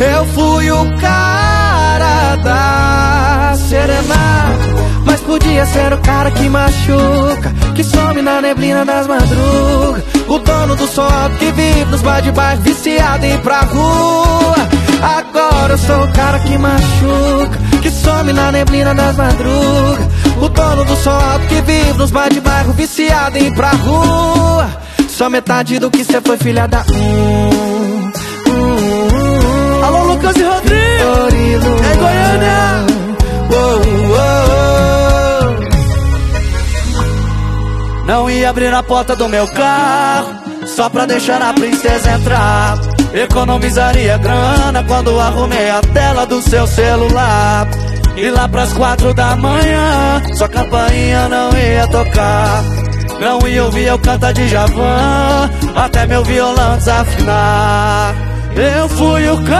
Eu fui o cara da serenata, mas podia ser o cara que machuca, que some na neblina das madrugas. O dono do som alto que vive nos bar de bairro, viciado em ir pra rua. Agora eu sou o cara que machuca, que some na neblina das madrugas. O dono do som alto que vive nos bar de bairro, viciado em ir pra rua. Só metade do que cê foi, filha da Alô, Lucas e Rodrigo, é Goiânia. Não ia abrir a porta do meu carro só pra deixar a princesa entrar. Economizaria grana quando arrumei a tela do seu celular. E lá pras 4 da manhã sua campainha não ia tocar. Não ia ouvir eu cantar de Djavan até meu violão desafinar. Eu fui o